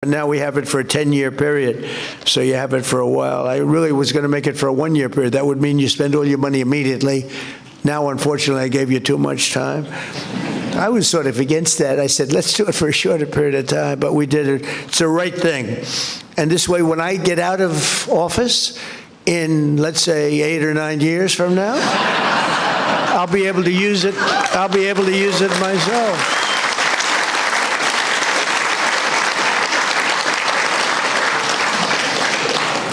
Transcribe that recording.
Now we have it for a 10-year period, so you have it for a while. I really was going to make it for a 1-year period. That would mean you spend all your money immediately. Now, unfortunately, I gave you too much time. I was sort of against that. I said, let's do it for a shorter period of time, but we did it. It's the right thing. And this way, when I get out of office in, let's say, 8 or 9 years from now, I'll be able to use it. I'll be able to use it myself.